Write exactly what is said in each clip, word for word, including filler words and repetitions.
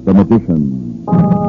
the Magician.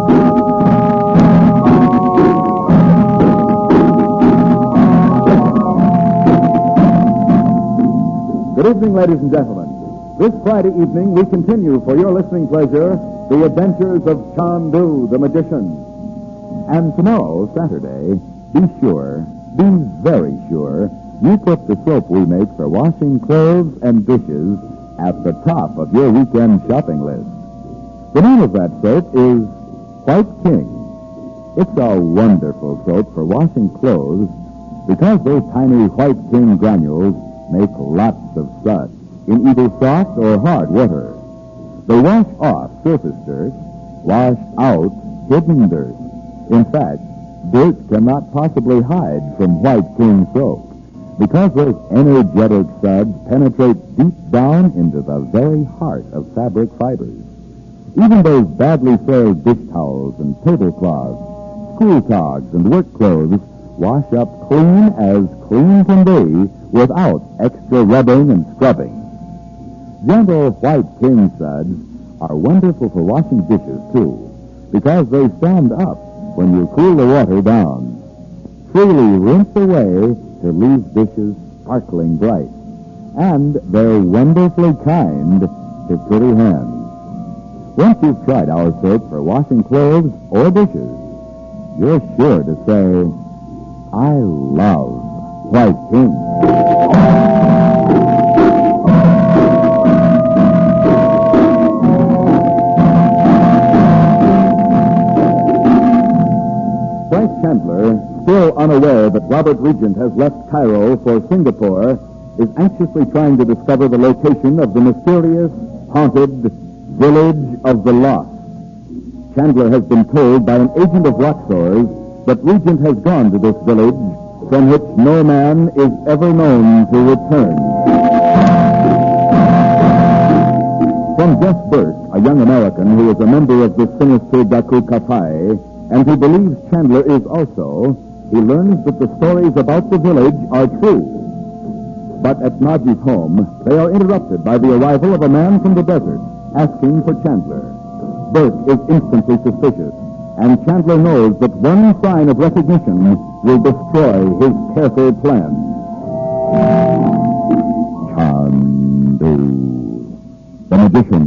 Good evening, ladies and gentlemen. This Friday evening, we continue for your listening pleasure the adventures of Chandu, the Magician. And tomorrow, Saturday, be sure, be very sure, you put the soap we make for washing clothes and dishes at the top of your weekend shopping list. The name of that soap is White King. It's a wonderful soap for washing clothes because those tiny White King granules make lots of suds in either soft or hard water. They wash off surface dirt, wash out hidden dirt. In fact, dirt cannot possibly hide from White King soap because those energetic suds penetrate deep down into the very heart of fabric fibers. Even those badly soiled dish towels and tablecloths, school togs and work clothes wash up clean as clean can be without extra rubbing and scrubbing. Gentle White King suds are wonderful for washing dishes, too, because they stand up when you cool the water down. Freely rinse away to leave dishes sparkling bright. And they're wonderfully kind to pretty hands. Once you've tried our soap for washing clothes or dishes, you're sure to say, I love White King. Frank Chandler, still unaware that Robert Regent has left Cairo for Singapore, is anxiously trying to discover the location of the mysterious, haunted Village of the Lost. Chandler has been told by an agent of Roxor's that Regent has gone to this village from which no man is ever known to return. From Jeff Burke, a young American who is a member of the sinister Daku Kapai, and who believes Chandler is also, he learns that the stories about the village are true. But at Naji's home, they are interrupted by the arrival of a man from the desert, asking for Chandler. Burke is instantly suspicious, and Chandler knows that one sign of recognition will destroy his careful plan. Chandu, the Magician.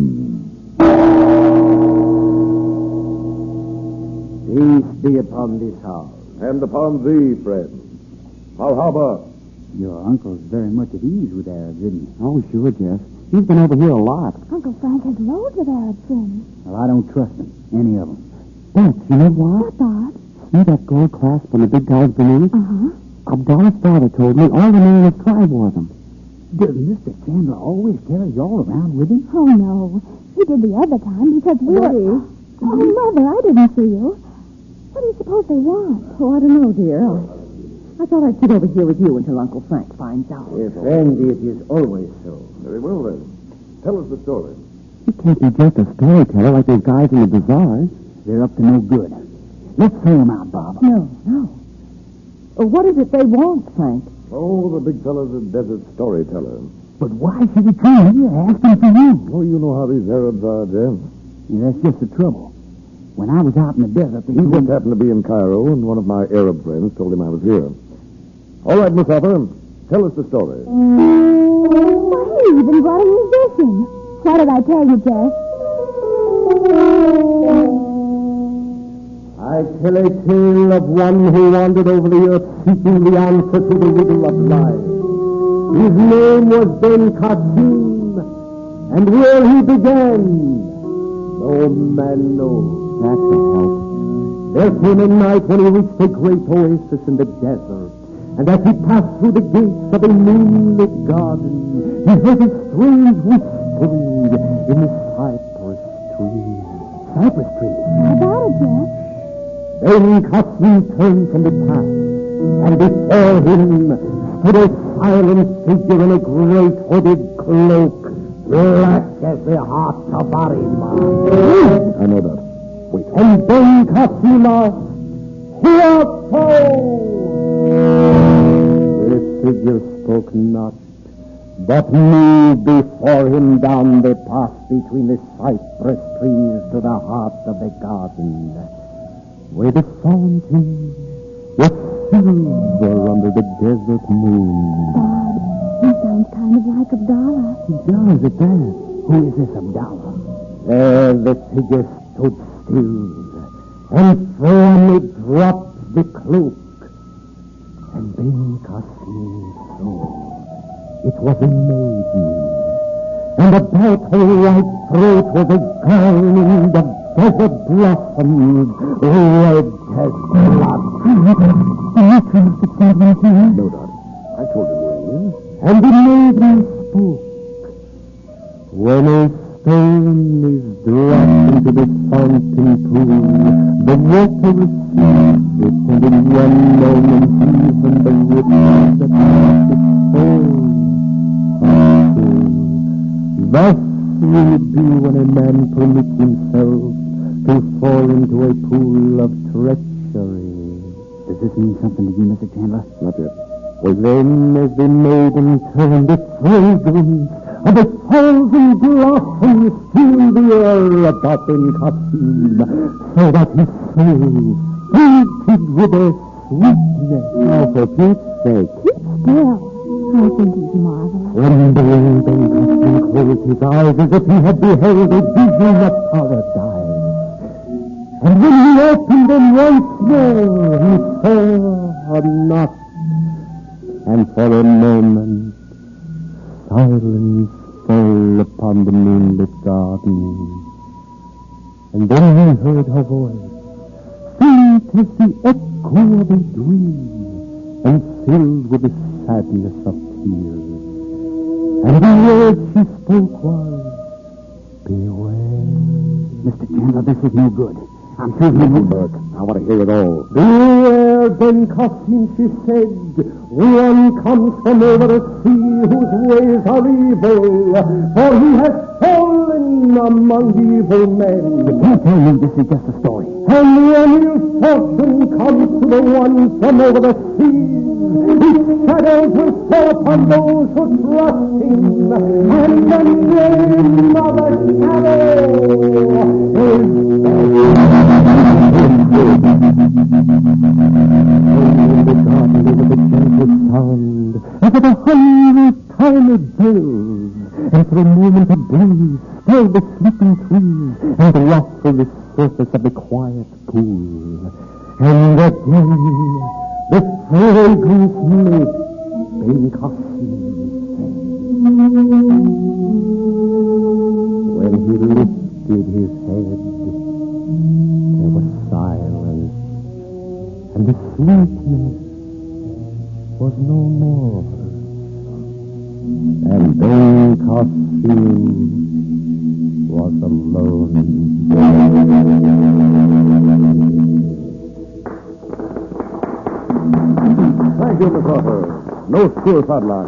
Peace be upon this house. And upon thee, friend. Marhaba. Your uncle's very much at ease with Arabs, isn't he? Oh, sure, Jeff. He's been over here a lot. Uncle Frank has loads of Arab friends. Well, I don't trust them, any of them. But you know what? What, Bob? See that gold clasp on the big guy's beneath? Uh-huh. Abdallah's father told me all the men in his tribe wore them. Does Mister Chandler always carry y'all around with him? Oh, no. He did the other time because we Betty? were... Oh, Mother, I didn't see you. What do you suppose they want? Oh, I don't know, dear. I, I thought I'd sit over here with you until Uncle Frank finds out. If Andy, it is always so. Very well, then. Tell us the story. You can't be just a storyteller like those guys in the bazaars. They're up to no good. Let's throw them out, Bob. No, no. Oh, what is it they want, Frank? Oh, the big fellow's a desert storyteller. But why should he come here asking for you? Oh, you know how these Arabs are, Jeff. Yeah, that's just the trouble. When I was out in the desert, he He just wouldn't... happened to be in Cairo, and one of my Arab friends told him I was here. All right, Miss Hopper, tell us the story. Why, he even brought a musician. What did I tell you, Jeff? I tell a tale of one who wandered over the earth seeking the answer to the riddle of life. His name was Ben Qasim, and where he began, no man knows. That's a help. There came a night when he reached a great oasis in the desert, and as he passed through the gates of a moonlit garden, he heard a strange whispering in the cypress trees. Cypress trees? How about it, Jeff? Then Qasim turned from the path, and before him stood a silent figure in a great hooded cloak, black as the heart of Arimah. I know that. Wait. And then Qasim asked, "Who art thou?" The figure spoke not, but moved before him down the path between the cypress trees to the heart of the garden, where the fountain was silver under the desert moon. Bob, he sounds kind of like Abdallah. He does at that. Who is this Abdallah? There the figure stood still, and from it dropped the cloak. And Ben Cassim saw it was a maiden, and about her white throat was a garland of desert blossoms, red as blood. No doubt. I told you who he is. And the maiden spoke. When a stone is dropped into the fountain pool, the water receives it, and in one moment even the ripples that make it fall. Thus will it be when a man permits himself to fall into a pool of treachery. Does this mean something to you, Mister Chandler? Not yet. Well, then, as the maiden turned, the fragrance of a thousand blossoms filled the air about Ben Cassim, so that his soul fainted with their sweetness. Oh, for Pete's sake. Keep still. I think he's marvelous. Wondering, Ben Cassim closed his eyes as if he had beheld a vision of paradise. And when he opened them once more, he saw not. And for a moment, silence fell upon the moonlit garden. And then he heard her voice, faint as the echo of a dream, and filled with the sadness of tears. And the word she spoke was, beware. Mister Chandler, this is no good. I'm sure he Listen, knows. Burke. I want to hear it all. Beware, Ben Cassim, she said. One comes from over the sea whose ways are evil, for he has fallen among evil men. You can't tell me this is just a story. And when ill fortune comes to the one from over the sea, his shadows will fall upon those who trust him, and the name of the shadow is in the garden over the gentle sound, over the hundred tiny bells, and for a moment a breeze stirred the sleeping trees and ruffled the surface of the quiet pool. And again the fragrance made Ben Cassim. When he lifted his head, there was silence, and the sweetness was no more. And Ben Cassim was alone. Thank you, Miss Harper. No screw padlock.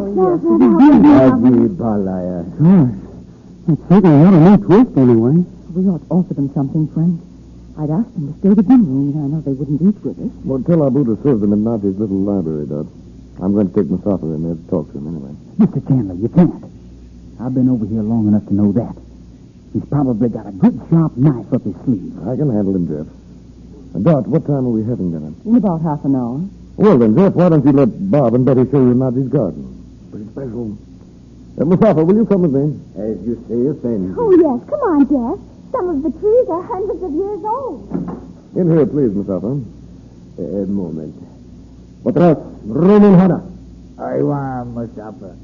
Agi Balaya. It's certainly not a new twist, anyway. We ought to offer them something, Frank. I'd asked them to stay to dinner, only I know they wouldn't eat with us. Well, tell Abu to serve them in Nazi's little library, Dot. I'm going to take Mustafa in there to talk to him anyway. Mister Chandler, you can't. I've been over here long enough to know that. He's probably got a good sharp knife up his sleeve. I can handle him, Jeff. And Dot, what time are we having dinner? In about half an hour. Well, then, Jeff, why don't you let Bob and Betty show you Nazi's garden? Pretty special. Uh, Mustafa, will you come with me? As you say, offend. Oh, yes. Come on, Jeff. Some of the trees are hundreds of years old. In here, please, Mustafa. A moment. Patras, Roman Hana. I want Mustafa.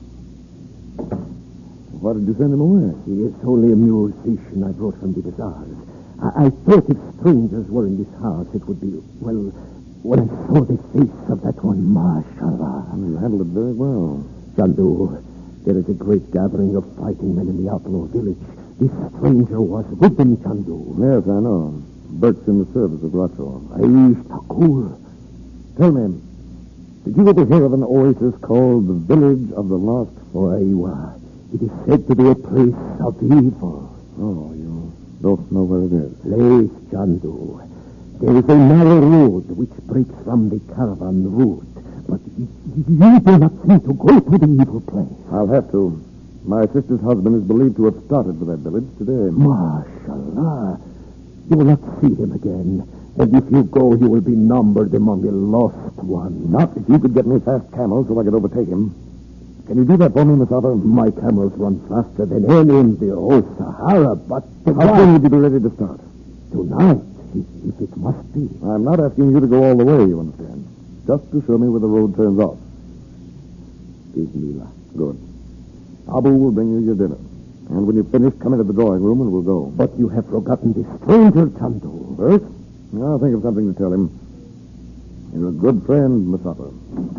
Why did you send him away? He is only a musician I brought from the bazaars. I, I thought if strangers were in this house, it would be, well, when I saw the face of that one, mashallah. You handled it very well. Chandu, there is a great gathering of fighting men in the outlaw village. This stranger was with them, Chandu. Yes, I know. Burke's in the service of Racho. Aish Thakur. Tell me, did you ever hear of an oasis called the Village of the Lost? Oh, Aiwa. It is said to be a place of evil. Oh, you don't know where it is. Place, Chandu. There is a narrow road which breaks from the caravan route. But you, you do not seem to go to the evil place. I'll have to. My sister's husband is believed to have started for that village today. Mashallah. You will not see him again. And if you go, you will be numbered among the lost ones. Not if you could get me fast camels so I could overtake him. Can you do that for me, Mustafa? My camels run faster than any in the whole Sahara, but... How soon would you be ready to start? Tonight, if, if it must be. I'm not asking you to go all the way, you understand. Just to show me where the road turns off. Bismillah. Good. Abu will bring you your dinner. And when you've finished, come into the drawing room and we'll go. But you have forgotten the stranger, Chandu. First, I'll think of something to tell him. You're a good friend, Mustafa.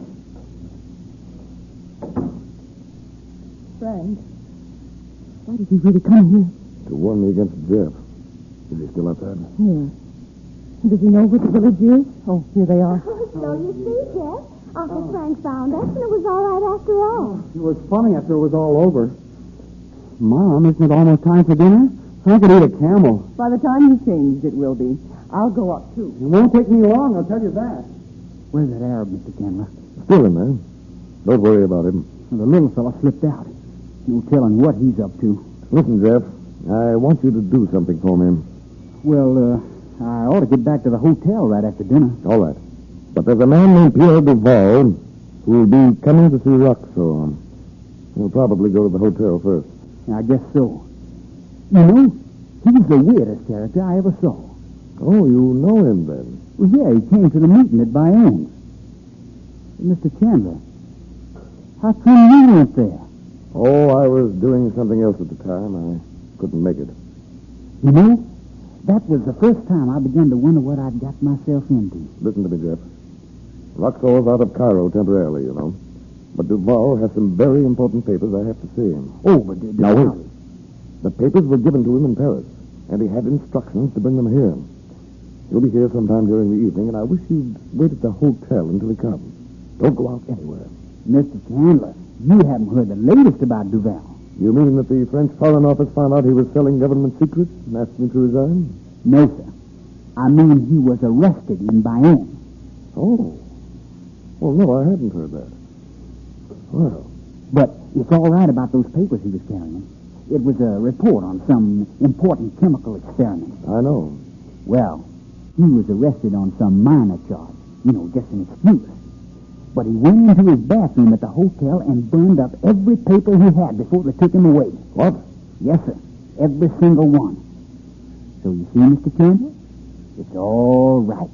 Frank, why did he really come here? To warn me against Jeff. Is he still outside? Yeah. Does he know what the village is? Oh, here they are. So you see, Jeff, Uncle Frank found us, and it was all right after all. It was funny after it was all over. Mom, isn't it almost time for dinner? Frank could eat a camel. By the time you changed, it will be. I'll go up, too. It won't take me long, I'll tell you that. Where's that Arab, Mister Chandler? Still in there. Don't worry about him. Well, the little fella slipped out. No telling what he's up to. Listen, Jeff, I want you to do something for me. Well, uh, I ought to get back to the hotel right after dinner. All right. But there's a man named Pierre Duval who will be coming to see Roxo. He'll probably go to the hotel first. I guess so. You know, he's the weirdest character I ever saw. Oh, you know him then? Well, yeah, he came to the meeting at Bayonne's. Mister Chandler, how come you weren't there? Oh, I was doing something else at the time. I couldn't make it. You know, that was the first time I began to wonder what I'd got myself into. Listen to me, Jeff. Roxo's out of Cairo temporarily, you know. But Duval has some very important papers I have to see him. Oh, but... Uh, now, wait. The papers were given to him in Paris, and he had instructions to bring them here. He'll be here sometime during the evening, and I wish you'd wait at the hotel until he comes. Don't go out anywhere. Mister Chandler, you haven't heard the latest about Duval. You mean that the French Foreign Office found out he was selling government secrets and asked him to resign? No, sir. I mean he was arrested in Bayonne. Oh. Well, no, I hadn't heard that. Well. But it's all right about those papers he was carrying. It was a report on some important chemical experiment. I know. Well, he was arrested on some minor charge. You know, just an excuse. But he went into his bathroom at the hotel and burned up every paper he had before they took him away. What? Yes, sir. Every single one. So you see, Mister Chandler? It's all right.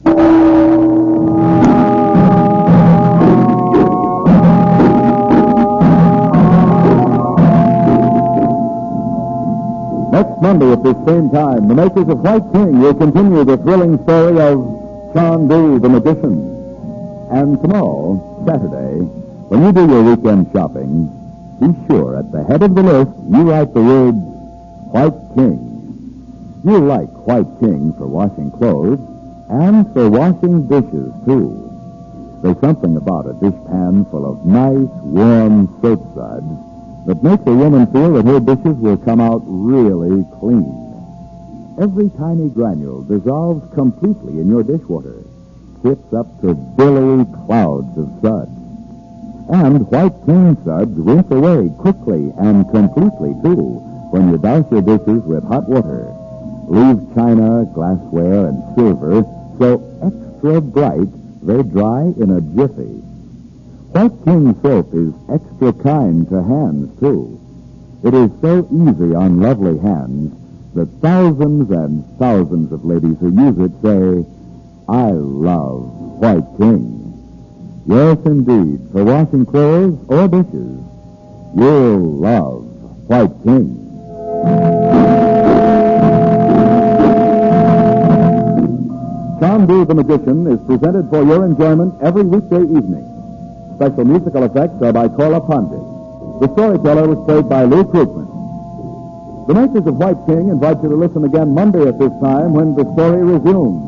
Next Monday at this same time, the makers of White King will continue the thrilling story of Chandu the Magician. And tomorrow, Saturday, when you do your weekend shopping, be sure at the head of the list you write the words White King. You'll like White King for washing clothes and for washing dishes, too. There's something about a dishpan full of nice, warm soap suds that makes a woman feel that her dishes will come out really clean. Every tiny granule dissolves completely in your dishwater, hits up to billowy clouds of suds. And White King suds rinse away quickly and completely, too, when you douse your dishes with hot water. Leave china, glassware, and silver so extra bright they dry in a jiffy. White King soap is extra kind to hands, too. It is so easy on lovely hands that thousands and thousands of ladies who use it say, I love White King. Yes, indeed, for washing clothes or dishes, you'll love White King. Chandu the Magician is presented for your enjoyment every weekday evening. Special musical effects are by Cora Pandit. The storyteller was played by Lou Krugman. The makers of White King invite you to listen again Monday at this time when the story resumes.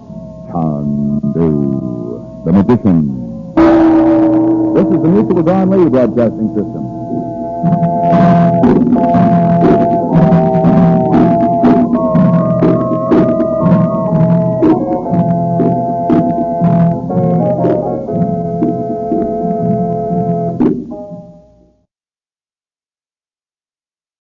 Chandu the Magician. This is the Musical Dawn Radio Broadcasting System.